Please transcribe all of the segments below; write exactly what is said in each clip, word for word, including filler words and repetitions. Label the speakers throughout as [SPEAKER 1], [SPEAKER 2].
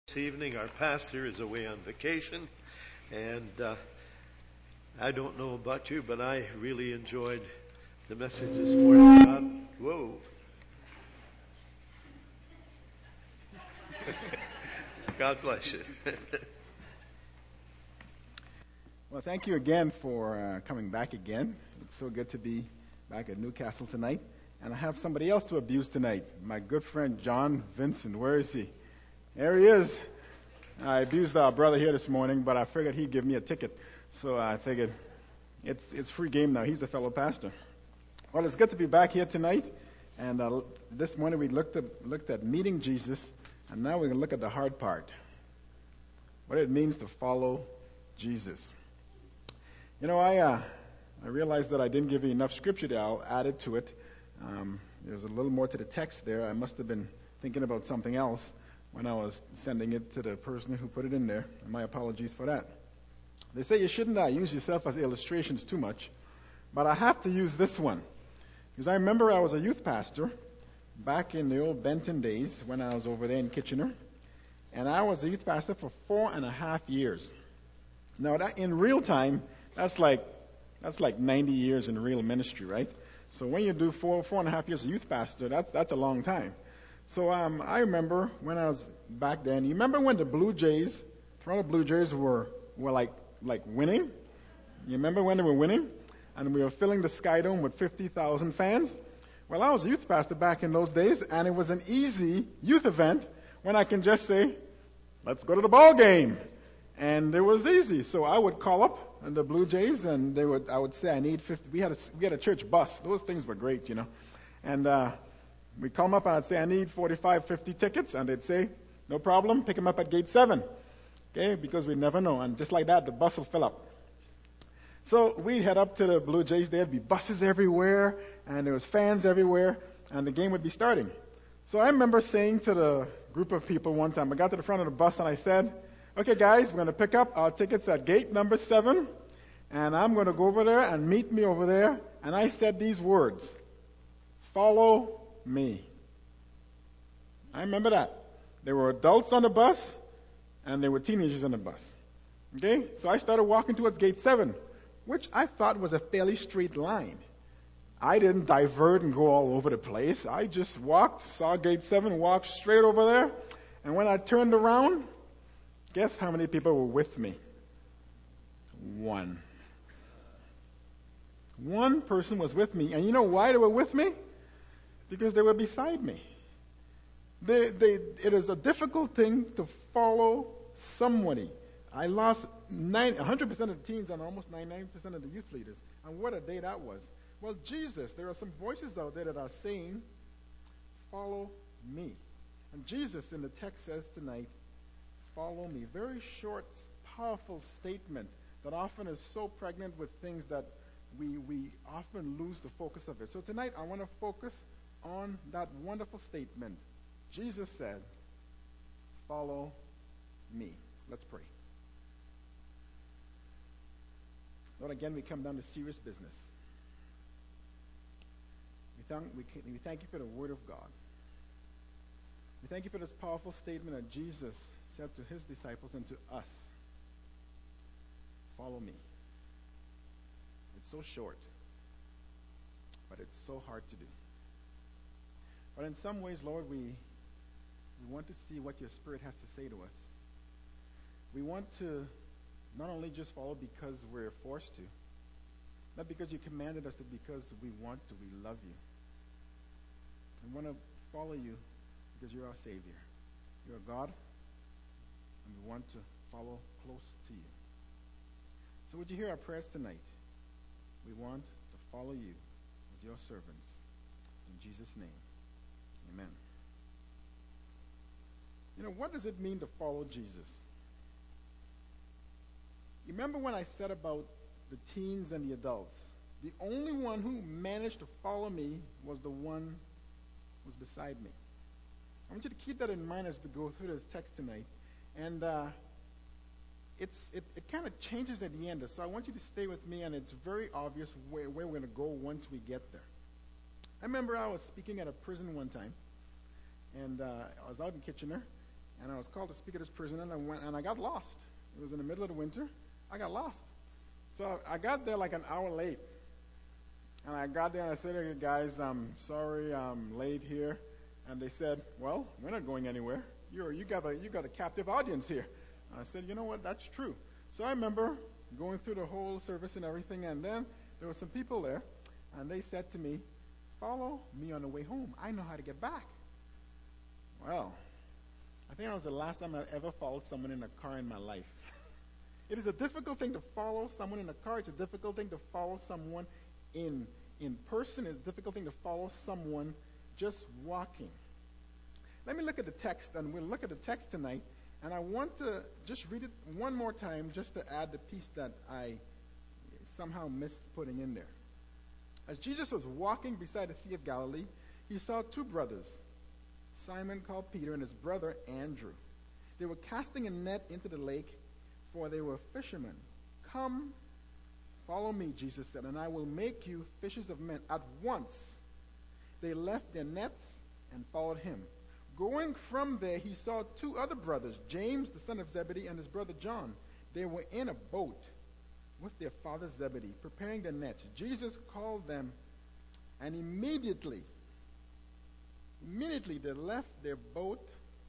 [SPEAKER 1] This evening, our pastor is away on vacation, and uh, I don't know about you, but I really enjoyed the message this morning. God, whoa. God bless you.
[SPEAKER 2] Well, thank you again for uh, coming back again. It's so good to be back at Newcastle tonight. And I have somebody else to abuse tonight. My good friend John Vincent. Where is he? There he is. I abused our brother here this morning, but I figured he'd give me a ticket. So I figured it's it's free game now. He's a fellow pastor. Well, it's good to be back here tonight. And uh, this morning we looked at, looked at meeting Jesus, and now we're going to look at the hard part. What it means to follow Jesus. You know, I uh, I realized that I didn't give you enough scripture there. I'll add it to it. Um, there's a little more to the text there. I must have been thinking about something else when I was sending it to the person who put it in there. And my apologies for that. They say you shouldn't uh, use yourself as illustrations too much, but I have to use this one. Because I remember I was a youth pastor back in the old Benton days when I was over there in Kitchener. And I was a youth pastor for four and a half years. Now, that in real time, that's like that's like ninety years in real ministry, right? So when you do four four and a half years as a youth pastor, that's that's a long time. So um, I remember when I was back then. You remember when the Blue Jays, Toronto Blue Jays, were were like like winning? You remember when they were winning, and we were filling the Sky Dome with fifty thousand fans? Well, I was a youth pastor back in those days, and it was an easy youth event when I can just say, "Let's go to the ball game," and it was easy. So I would call up and the Blue Jays, and they would I would say I need fifty. We had a we had a church bus. Those things were great, you know, and. uh We'd call them up and I'd say, I need forty-five, fifty tickets. And they'd say, no problem, pick them up at gate seven. Okay, because we never know. And just like that, the bus will fill up. So we'd head up to the Blue Jays. There'd be buses everywhere, and there was fans everywhere, and the game would be starting. So I remember saying to the group of people one time, I got to the front of the bus and I said, okay, guys, we're going to pick up our tickets at gate number seven, and I'm going to go over there and meet me over there. And I said these words, follow me. I remember that. There were adults on the bus, and there were teenagers on the bus. Okay? So I started walking towards gate seven, which I thought was a fairly straight line. I didn't divert and go all over the place. I just walked, saw gate seven, walked straight over there, and when I turned around, guess how many people were with me? One. One person was with me, and you know why they were with me? Because they were beside me. They, they, it is a difficult thing to follow somebody. I lost nine, one hundred percent of the teens and almost ninety-nine percent of the youth leaders. And what a day that was. Well, Jesus, there are some voices out there that are saying, follow me. And Jesus in the text says tonight, follow me. Very short, powerful statement that often is so pregnant with things that we, we often lose the focus of it. So tonight I want to focus on that wonderful statement. Jesus said, follow me. Let's pray. Lord, again, we come down to serious business. We thank, we, we thank you for the word of God. We thank you for this powerful statement that Jesus said to his disciples and to us. Follow me. It's so short, but it's so hard to do. But in some ways, Lord, we, we want to see what your Spirit has to say to us. We want to not only just follow because we're forced to, not because you commanded us to, because we want to. We love you. We want to follow you because you're our Savior. You're God, and we want to follow close to you. So would you hear our prayers tonight? We want to follow you as your servants. In Jesus' name. Amen. You know, what does it mean to follow Jesus? You remember when I said about the teens and the adults? The only one who managed to follow me was the one who was beside me. I want you to keep that in mind as we go through this text tonight. And uh, it's it, it kind of changes at the end. So I want you to stay with me, and it's very obvious where, where we're going to go once we get there. I remember I was speaking at a prison one time, and uh, I was out in Kitchener, and I was called to speak at this prison, and I went, and I got lost. It was in the middle of the winter. I got lost. So I got there like an hour late. And I got there and I said to the guys, I'm sorry I'm late here. And they said, well, we're not going anywhere. You're, you got a, you got a captive audience here. And I said, you know what, that's true. So I remember going through the whole service and everything, and then there were some people there, and they said to me, follow me on the way home. I know how to get back. Well, I think that was the last time I ever followed someone in a car in my life. It is a difficult thing to follow someone in a car. It's a difficult thing to follow someone in in person. It's a difficult thing to follow someone just walking. Let me look at the text, and we'll look at the text tonight. And I want to just read it one more time just to add the piece that I somehow missed putting in there. As Jesus was walking beside the Sea of Galilee, he saw two brothers, Simon called Peter and his brother Andrew. They were casting a net into the lake, for they were fishermen. Come, follow me, Jesus said, and I will make you fishers of men. At once they left their nets and followed him. Going from there, he saw two other brothers, James, the son of Zebedee, and his brother John. They were in a boat with their father Zebedee, preparing the nets. Jesus called them, and immediately, immediately they left their boat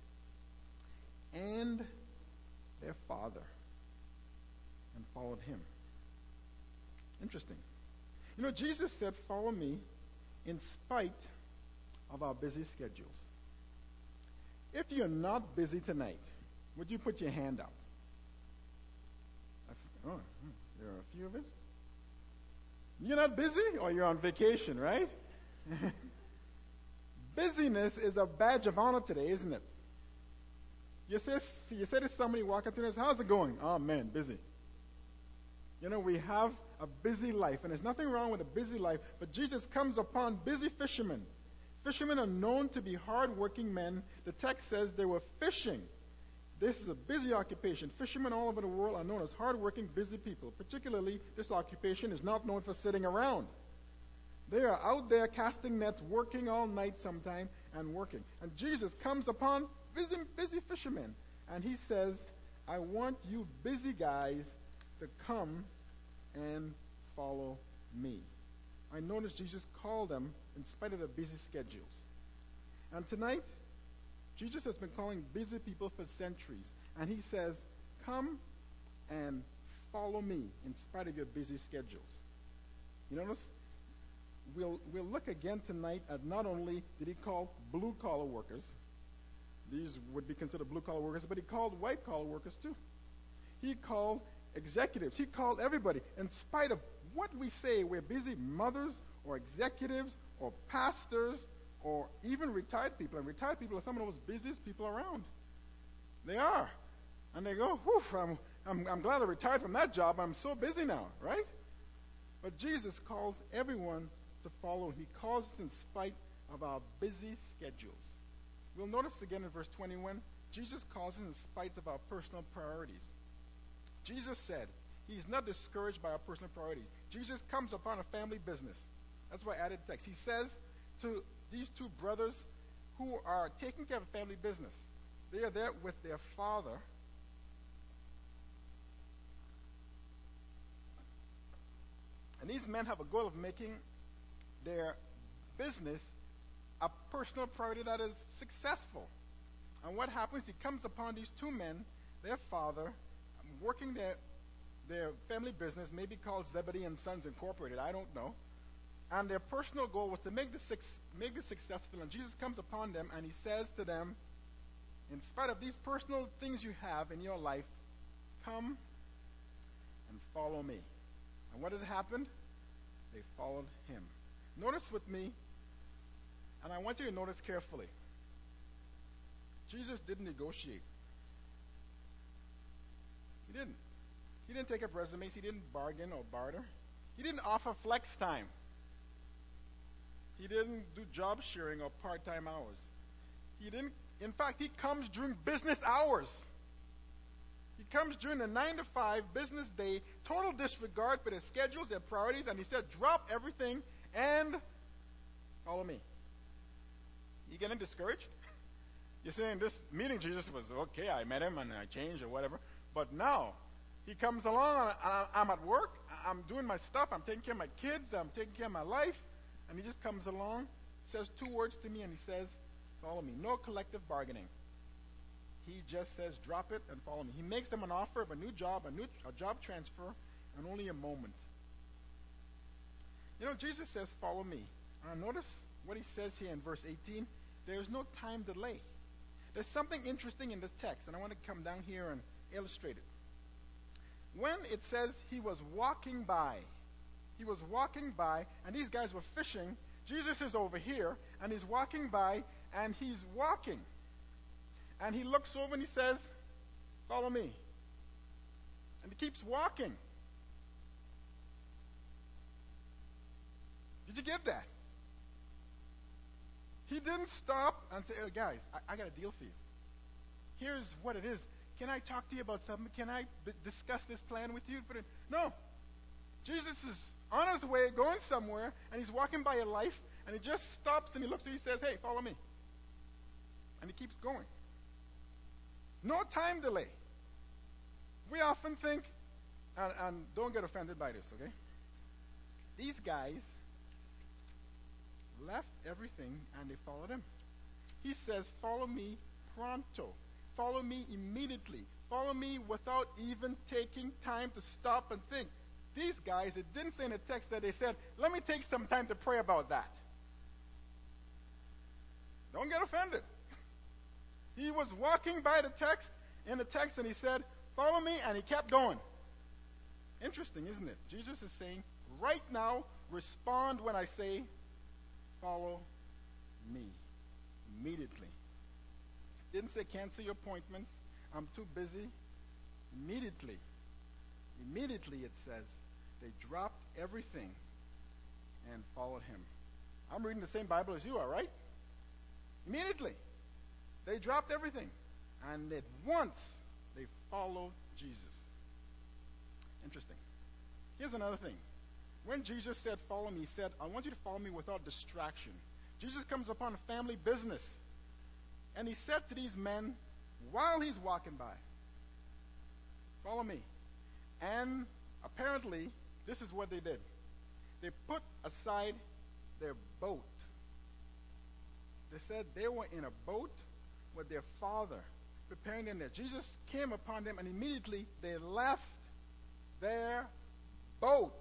[SPEAKER 2] and their father and followed him. Interesting. You know, Jesus said, follow me in spite of our busy schedules. If you're not busy tonight, would you put your hand up? Oh, there are a few of us. You're not busy, or you're on vacation, right? Busyness is a badge of honor today, isn't it? You say, you say to somebody walking through this, how's it going? Oh, man, busy. You know, we have a busy life, and there's nothing wrong with a busy life, but Jesus comes upon busy fishermen. Fishermen are known to be hard-working men. The text says they were fishing. This is a busy occupation. Fishermen all over the world are known as hard-working, busy people. Particularly, this occupation is not known for sitting around. They are out there casting nets, working all night sometime, and working. And Jesus comes upon busy, busy fishermen, and he says, I want you busy guys to come and follow me. I notice Jesus called them in spite of their busy schedules. And tonight, Jesus has been calling busy people for centuries. And he says, come and follow me in spite of your busy schedules. You notice? We'll, we'll look again tonight at not only did he call blue-collar workers, these would be considered blue-collar workers, but he called white-collar workers too. He called executives. He called everybody. In spite of what we say, we're busy mothers or executives or pastors or even retired people. And retired people are some of the most busiest people around. They are. And they go, whew, I'm, I'm, I'm glad I retired from that job. I'm so busy now, right? But Jesus calls everyone to follow. He calls us in spite of our busy schedules. We'll notice again in verse twenty-one, Jesus calls us in spite of our personal priorities. Jesus said he's not discouraged by our personal priorities. Jesus comes upon a family business. That's why I added text. He says to these two brothers who are taking care of a family business, they are there with their father. And these men have a goal of making their business a personal priority that is successful. And what happens? He comes upon these two men, their father, working their their family business, maybe called Zebedee and Sons Incorporated, I don't know. And their personal goal was to make this, make this successful. And Jesus comes upon them and he says to them, in spite of these personal things you have in your life, come and follow me. And what had happened? They followed him. Notice with me, and I want you to notice carefully, Jesus didn't negotiate. He didn't. He didn't take up resumes. He didn't bargain or barter. He didn't offer flex time. He didn't do job sharing or part-time hours. He didn't. In fact, he comes during business hours. He comes during the nine to five business day, total disregard for their schedules, their priorities, and he said, drop everything and follow me. You getting discouraged? You're saying this meeting Jesus was okay, I met him and I changed or whatever. But now, he comes along, and I- I'm at work, I'm doing my stuff, I'm taking care of my kids, I'm taking care of my life, and he just comes along, says two words to me, and he says, follow me. No collective bargaining. He just says, drop it and follow me. He makes them an offer of a new job, a new a job transfer, in only a moment. You know, Jesus says, follow me. Uh, notice what he says here in verse eighteen. There's no time delay. There's something interesting in this text, and I want to come down here and illustrate it. When it says he was walking by, he was walking by, and these guys were fishing. Jesus is over here, and he's walking by, and he's walking. And he looks over and he says, follow me. And he keeps walking. Did you get that? He didn't stop and say, oh, guys, I, I got a deal for you. Here's what it is. Can I talk to you about something? Can I b- discuss this plan with you? But it, no. Jesus is on his way, going somewhere, and he's walking by your life, and he just stops and he looks and he says, hey, follow me. And he keeps going. No time delay. We often think, and, and don't get offended by this, okay? These guys left everything and they followed him. He says, follow me pronto. Follow me immediately. Follow me without even taking time to stop and think. These guys, it didn't say in the text that they said, let me take some time to pray about that. Don't get offended. He was walking by the text, in the text, and he said, follow me, and he kept going. Interesting, isn't it? Jesus is saying, right now, respond when I say, follow me. Immediately. Didn't say cancel your appointments. I'm too busy. Immediately. Immediately, it says, they dropped everything and followed him. I'm reading the same Bible as you are, right? Immediately. They dropped everything. And at once, they followed Jesus. Interesting. Here's another thing. When Jesus said, follow me, he said, I want you to follow me without distraction. Jesus comes upon a family business. And he said to these men, while he's walking by, follow me. And apparently, this is what they did. They put aside their boat. They said they were in a boat with their father, preparing them there. Jesus came upon them, and immediately they left their boat.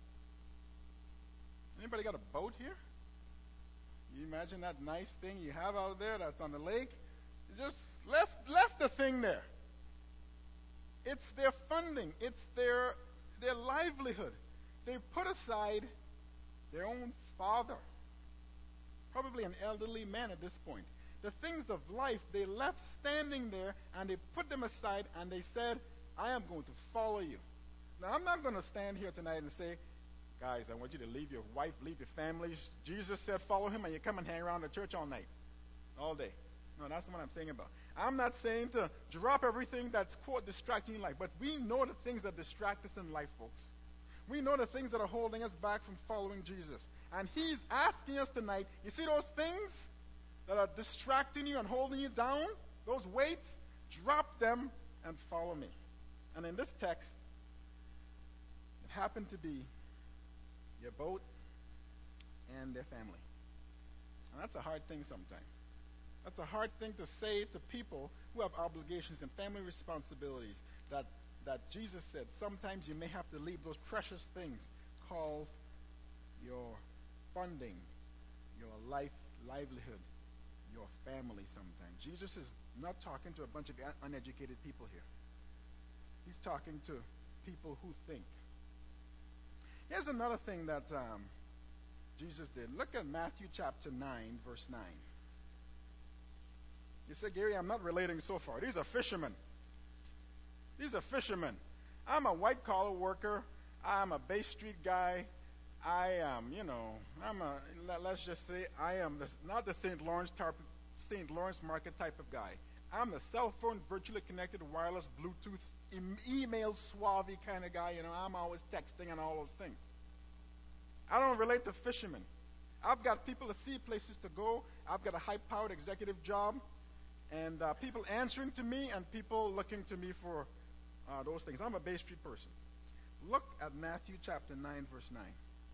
[SPEAKER 2] Anybody got a boat here? You imagine that nice thing you have out there that's on the lake? You just left left the thing there. It's their funding. It's their their livelihood. They put aside their own father, probably an elderly man at this point. The things of life they left standing there, and they put them aside, and they said, I am going to follow you. Now, I'm not going to stand here tonight and say, guys, I want you to leave your wife, leave your families. Jesus said follow him, and you come and hang around the church all night, all day. No, that's what I'm saying about. I'm not saying to drop everything that's, quote, distracting in life, but we know the things that distract us in life, folks. We know the things that are holding us back from following Jesus. And he's asking us tonight, you see those things that are distracting you and holding you down, those weights, drop them and follow me. And in this text, it happened to be your boat and their family. And that's a hard thing sometimes. That's a hard thing to say to people who have obligations and family responsibilities that, that Jesus said sometimes you may have to leave those precious things called your funding, your life, livelihood, your family sometimes. Jesus is not talking to a bunch of uneducated people here. He's talking to people who think. Here's another thing that um, Jesus did. Look at Matthew chapter nine, verse nine. You say, Gary, I'm not relating so far. These are fishermen. These are fishermen. I'm a white-collar worker. I'm a Bay Street guy. I am, you know, I'm a, let, let's just say, I am the, not the Saint Lawrence type, Saint Lawrence market type of guy. I'm the cell phone, virtually connected, wireless, Bluetooth, e- email, suave kind of guy. You know, I'm always texting and all those things. I don't relate to fishermen. I've got people to see, places to go. I've got a high-powered executive job. and uh, people answering to me and people looking to me for uh, those things. I'm a Bay Street person. Look at Matthew chapter nine, verse nine.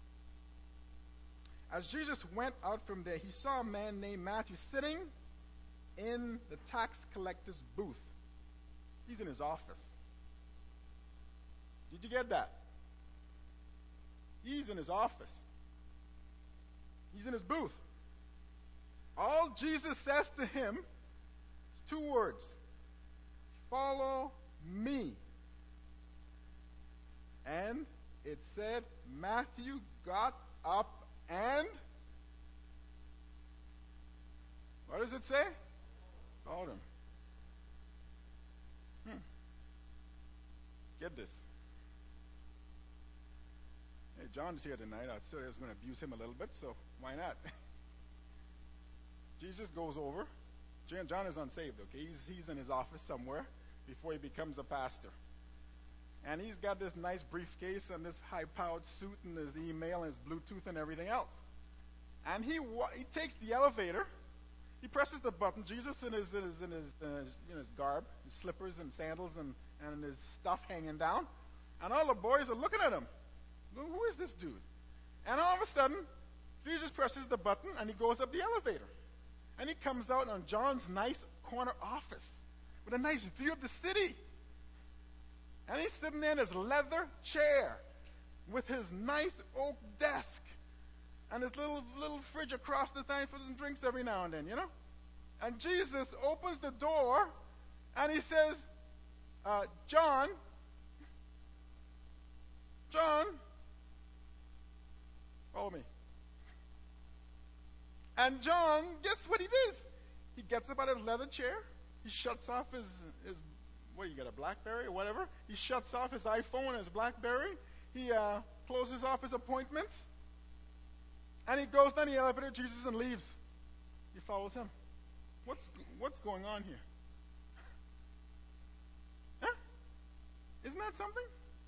[SPEAKER 2] As Jesus went out from there, he saw a man named Matthew sitting in the tax collector's booth. He's in his office. Did you get that? He's in his office. He's in his booth. All Jesus says to him is two words. Follow me. And it said Matthew got up and what does it say? Followed him. Hmm. Get this. Hey, John's here tonight. I thought I was going to abuse him a little bit, so why not? Jesus goes over. John is unsaved, okay? He's, he's in his office somewhere before he becomes a pastor. And he's got this nice briefcase and this high-powered suit and his email and his Bluetooth and everything else. And he he takes the elevator. He presses the button. Jesus in his in his in his, uh, his, you know, his garb, his slippers and sandals and, and his stuff hanging down. And all the boys are looking at him. Who is this dude? And all of a sudden, Jesus presses the button and he goes up the elevator. And he comes out on John's nice corner office with a nice view of the city. And he's sitting there in his leather chair with his nice oak desk and his little little fridge across the thing for some drinks every now and then, you know? And Jesus opens the door and he says, uh, John, John, follow me. And John, guess what he does? He gets up out of his leather chair. He shuts off his, his what, you got a BlackBerry or whatever? He shuts off his iPhone and his BlackBerry. He uh, closes off his appointments. And he goes down the elevator, Jesus, and leaves. He follows him. What's what's going on here? Huh? Isn't that something?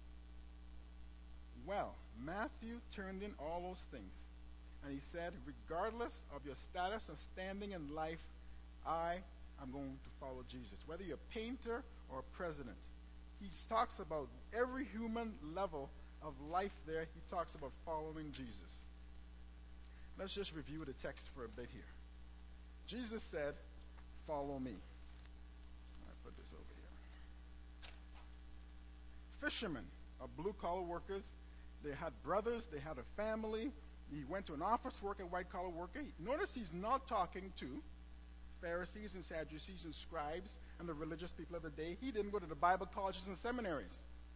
[SPEAKER 2] Well, Matthew turned in all those things. And he said, regardless of your status or standing in life, I am going to follow Jesus. Whether you're a painter or a president. He talks about every human level of life there. He talks about following Jesus. Let's just review the text for a bit here. Jesus said, follow me. I put this over here. Fishermen are blue-collar workers. They had brothers. They had a family. He went to an office worker, white-collar worker. Notice he's not talking to Pharisees and Sadducees and scribes and the religious people of the day. He didn't go to the Bible colleges and seminaries.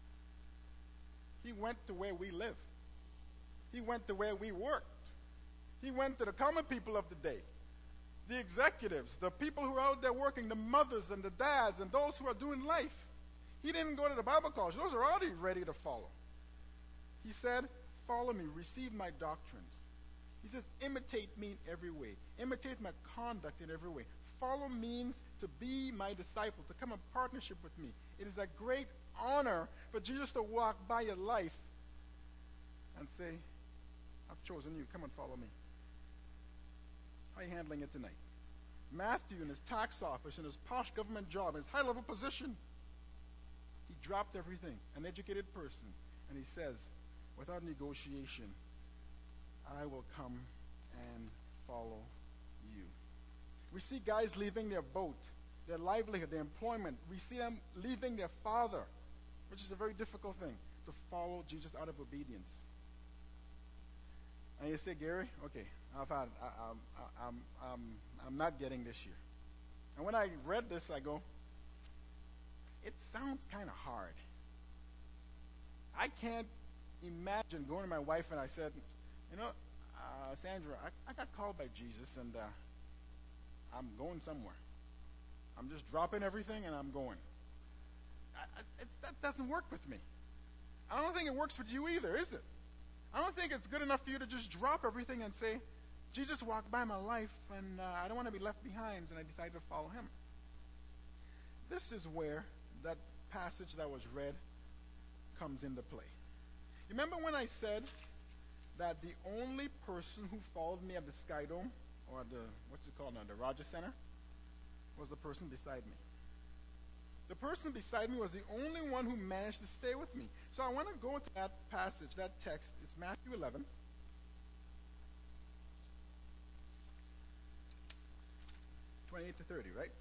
[SPEAKER 2] He went to where we live. He went to where we worked. He went to the common people of the day, the executives, the people who are out there working, the mothers and the dads and those who are doing life. He didn't go to the Bible college. Those are already ready to follow. He said, follow me, receive my doctrines. He says, imitate me in every way. Imitate my conduct in every way. Follow means to be my disciple, to come in partnership with me. It is a great honor for Jesus to walk by your life and say, I've chosen you. Come and follow me. How are you handling it tonight? Matthew in his tax office, in his posh government job, in his high-level position, he dropped everything, an educated person, and he says, without negotiation, I will come and follow you. We see guys leaving their boat, their livelihood, their employment. We see them leaving their father, which is a very difficult thing, to follow Jesus out of obedience. And you say, Gary, okay, I've had, I, I, I'm, I'm, I'm not getting this year. And when I read this, I go, it sounds kind of hard. I can't imagine going to my wife and I said, you know, uh, Sandra, I, I got called by Jesus and uh, I'm going somewhere. I'm just dropping everything and I'm going. I, I, it's, that doesn't work with me. I don't think it works with you either, is it? I don't think it's good enough for you to just drop everything and say, Jesus walked by my life and uh, I don't want to be left behind, and I decided to follow him. This is where that passage that was read comes into play. You remember when I said that the only person who followed me at the Sky Dome, or the, what's it called now, the Rogers Center, was the person beside me. The person beside me was the only one who managed to stay with me. So I want to go to that passage, that text. It's Matthew eleven. twenty-eight to thirty, right?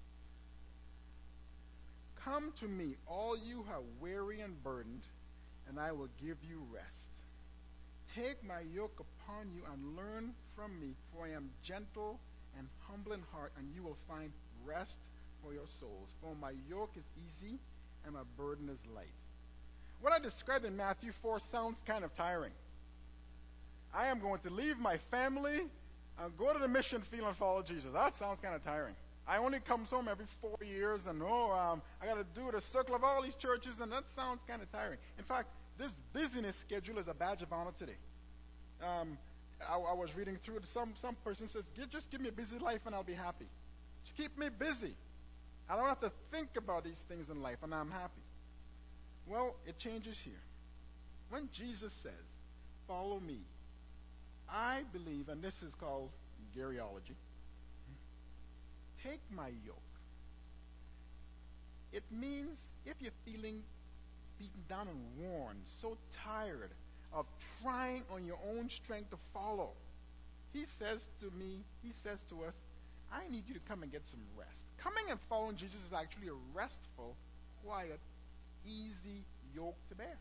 [SPEAKER 2] Come to me, all you who are weary and burdened, and I will give you rest. Take my yoke upon you and learn from me, for I am gentle and humble in heart, and you will find rest for your souls. For my yoke is easy and my burden is light. What I described in Matthew four sounds kind of tiring. I am going to leave my family and go to the mission field and follow Jesus. That sounds kind of tiring. I only come home every four years, and oh, um, I got to do the circle of all these churches, and that sounds kind of tiring. In fact, this busyness schedule is a badge of honor today. Um, I, I was reading through it. Some some person says, just give me a busy life and I'll be happy. Just keep me busy. I don't have to think about these things in life, and I'm happy. Well, it changes here. When Jesus says, follow me, I believe, and this is called Garyology, take my yoke. It means if you're feeling beaten down and worn, so tired of trying on your own strength to follow, he says to me, he says to us, I need you to come and get some rest. Coming and following Jesus is actually a restful, quiet, easy yoke to bear.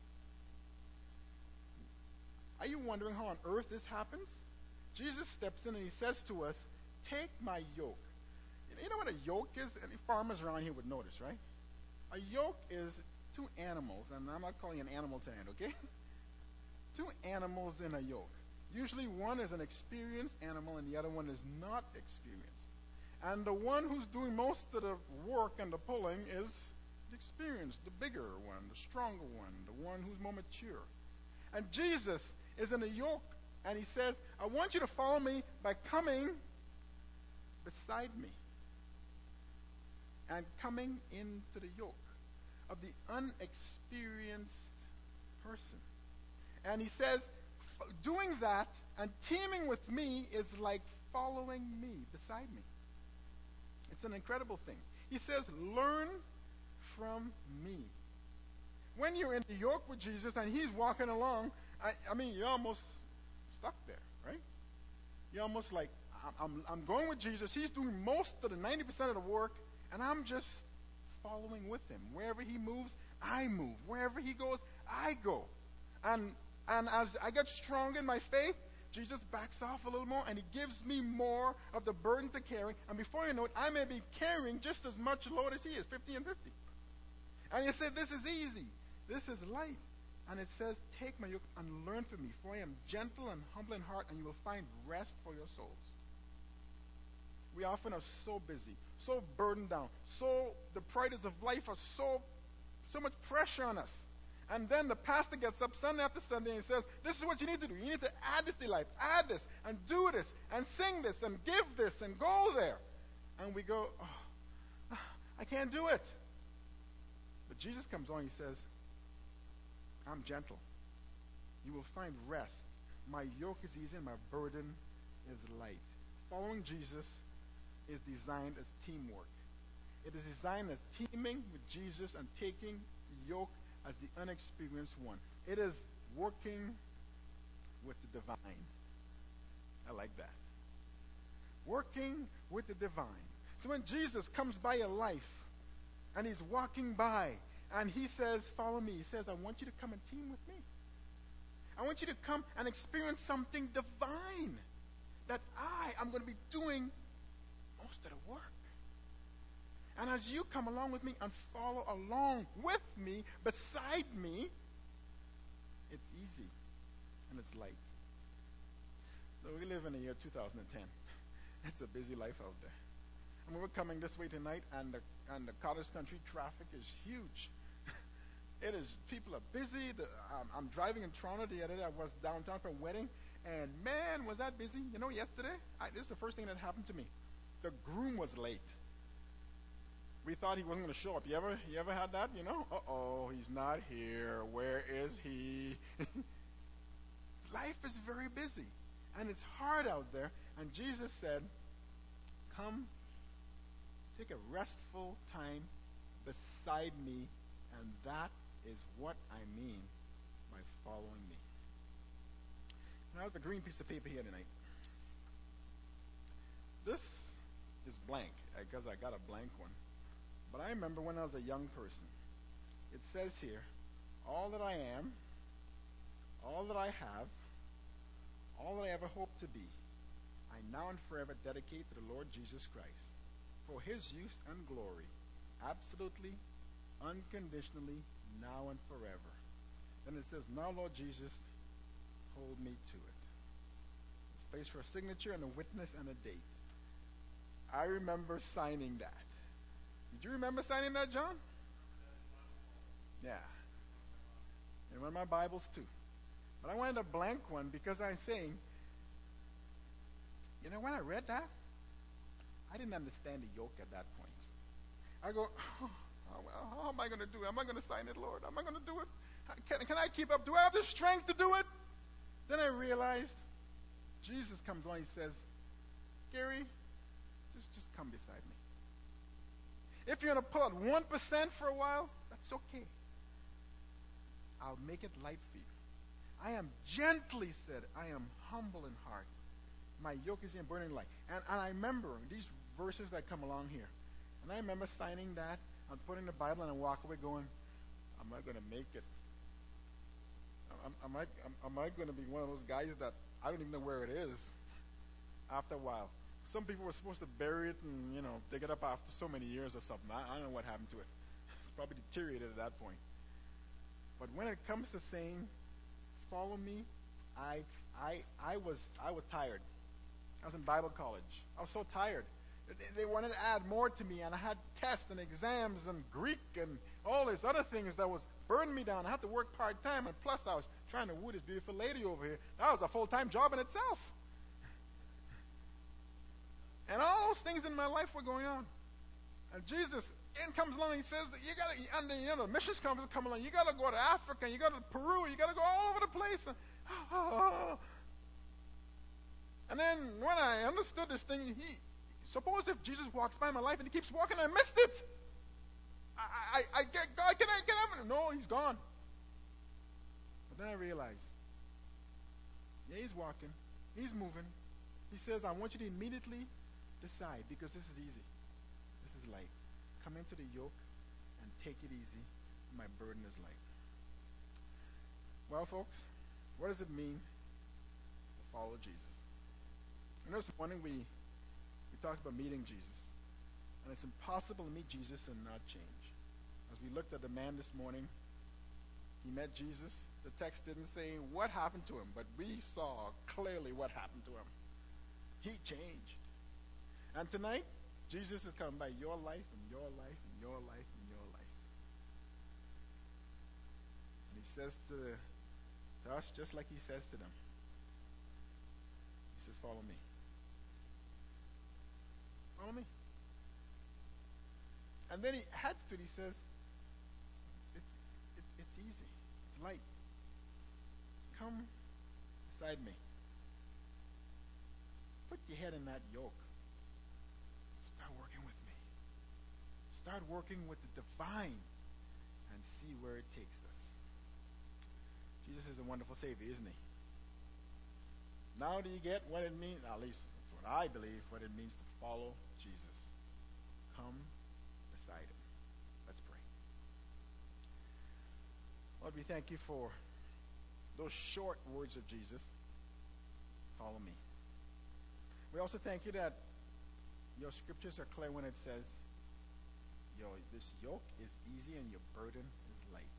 [SPEAKER 2] Are you wondering how on earth this happens? Jesus steps in and he says to us, take my yoke. You know what a yoke is? Any farmers around here would notice, right? A yoke is two animals, and I'm not calling an animal tonight, okay? Two animals in a yoke. Usually one is an experienced animal and the other one is not experienced. And the one who's doing most of the work and the pulling is the experienced, the bigger one, the stronger one, the one who's more mature. And Jesus is in a yoke, and he says, I want you to follow me by coming beside me and coming into the yoke of the unexperienced person. And he says, doing that and teaming with me is like following me, beside me. It's an incredible thing. He says, learn from me. When you're in the yoke with Jesus and he's walking along, I, I mean, you're almost stuck there, right? You're almost like, I'm, I'm going with Jesus. He's doing most of the ninety percent of the work, and I'm just following with him. Wherever he moves, I move. Wherever he goes, I go. And and as I get stronger in my faith, Jesus backs off a little more, and he gives me more of the burden to carry. And before you know it, I may be carrying just as much load as he is, fifty and fifty. And you say, this is easy. This is light. And it says, take my yoke and learn from me, for I am gentle and humble in heart, and you will find rest for your souls. We often are so busy, so burdened down, so the priorities of life are so, so much pressure on us. And then the pastor gets up Sunday after Sunday and says, this is what you need to do. You need to add this to life, add this, and do this, and sing this, and give this, and go there. And we go, oh, I can't do it. But Jesus comes on, he says, I'm gentle. You will find rest. My yoke is easy and my burden is light. Following Jesus is designed as teamwork. It is designed as teaming with Jesus and taking the yoke as the unexperienced one. It is working with the divine. I like that. Working with the divine. So when Jesus comes by your life and he's walking by and he says, follow me, he says, I want you to come and team with me. I want you to come and experience something divine that I am going to be doing most of the work. And as you come along with me and follow along with me, beside me, it's easy and it's light. So we live in the year two thousand ten. It's a busy life out there. I mean, we're coming this way tonight, and the, and the cottage country traffic is huge. It is, people are busy. The, um, I'm driving in Toronto the other day. I was downtown for a wedding, and man, was that busy. You know, yesterday, I, this is the first thing that happened to me. The groom was late. We thought he wasn't going to show up. You ever, you ever had that, you know? Uh-oh, he's not here. Where is he? Life is very busy, and it's hard out there. And Jesus said, come Take a restful time beside me, and that is what I mean by following me. Now, I have a green piece of paper here tonight. This is blank because I got a blank one. But I remember when I was a young person. It says here, all that I am, all that I have, all that I ever hope to be, I now and forever dedicate to the Lord Jesus Christ for his use and glory, absolutely, unconditionally, now and forever. Then it says, now, Lord Jesus, hold me to it. It's a place for a signature and a witness and a date. I remember signing that. Did you remember signing that, John? Yeah. And one of my Bibles, too. But I wanted a blank one because I'm saying, you know, when I read that, I didn't understand the yoke at that point. I go, oh, how, how am I going to do it? Am I going to sign it, Lord? Am I going to do it? Can, can I keep up? Do I have the strength to do it? Then I realized Jesus comes on. He says, Gary, just, just come beside me. If you're going to pull out one percent for a while, that's okay. I'll make it light for you. I am gently said, I am humble in heart. My yoke is in burning light. And, and I remember these verses that come along here. And I remember signing that and putting the Bible and I walk away going, am I going to make it? Am, am I, am, am I going to be one of those guys that I don't even know where it is after a while? Some people were supposed to bury it and, you know, dig it up after so many years or something. I, I don't know what happened to it. It's probably deteriorated at that point. But when it comes to saying, follow me, I, I, I was, I was tired. I was in Bible college. I was so tired. They, they wanted to add more to me, and I had tests and exams and Greek and all these other things that was burning me down. I had to work part-time, and plus I was trying to woo this beautiful lady over here. That was a full-time job in itself. And all those things in my life were going on. And Jesus in comes along and he says that you gotta, and the, you know, the missions come, come along, you gotta go to Africa, you gotta to Peru, you gotta go all over the place. And, oh, and then when I understood this thing, he, suppose if Jesus walks by my life and he keeps walking, I missed it. I, I, I get, God, can I get him? No, he's gone. But then I realized, yeah, he's walking, he's moving. He says, I want you to immediately decide, because this is easy. This is light. Come into the yoke and take it easy. My burden is light. Well, folks, what does it mean to follow Jesus? You know, this morning we, we talked about meeting Jesus. And it's impossible to meet Jesus and not change. As we looked at the man this morning, he met Jesus. The text didn't say what happened to him, but we saw clearly what happened to him. He changed. And tonight, Jesus is coming by your life and your life and your life and your life. And he says to, to us just like he says to them. He says, follow me. Follow me. And then he adds to it, he says, it's, it's, it's, it's easy. It's light. Come beside me. Put your head in that yoke. Start working with me. Start working with the divine and see where it takes us. Jesus is a wonderful Savior, isn't he? Now do you get what it means? At least that's what I believe, what it means to follow Jesus. Come beside him. Let's pray. Lord, we thank you for those short words of Jesus. Follow me. We also thank you that your scriptures are clear when it says, your, this yoke is easy and your burden is light.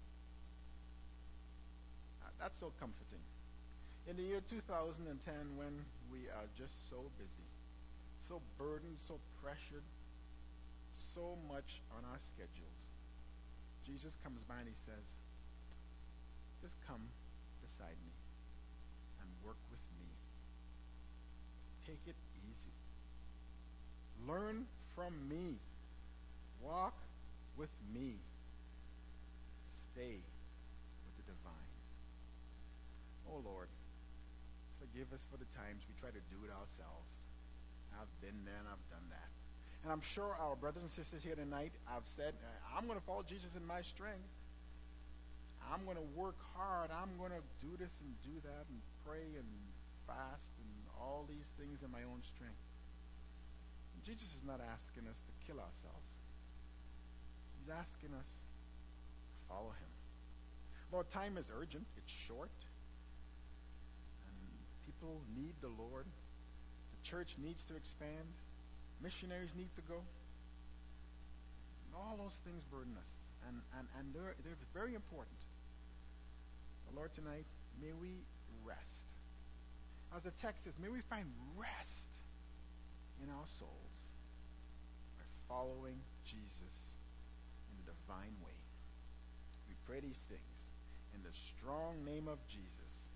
[SPEAKER 2] Uh, that's so comforting. In the year two thousand ten, when we are just so busy, so burdened, so pressured, so much on our schedules, Jesus comes by and he says, just come beside me and work with me. Take it easy. Learn from me. Walk with me. Stay with the divine. Oh Lord, forgive us for the times we try to do it ourselves. I've been there and I've done that. And I'm sure our brothers and sisters here tonight have said, uh, I'm going to follow Jesus in my strength. I'm going to work hard. I'm going to do this and do that and pray and fast and all these things in my own strength. And Jesus is not asking us to kill ourselves. He's asking us to follow him. Lord, time is urgent. It's short. And people need the Lord. The church needs to expand. Missionaries need to go. All those things burden us. And, and, and they're, they're very important. But Lord, tonight, may we rest. As the text says, may we find rest in our souls by following Jesus in the divine way. We pray these things in the strong name of Jesus.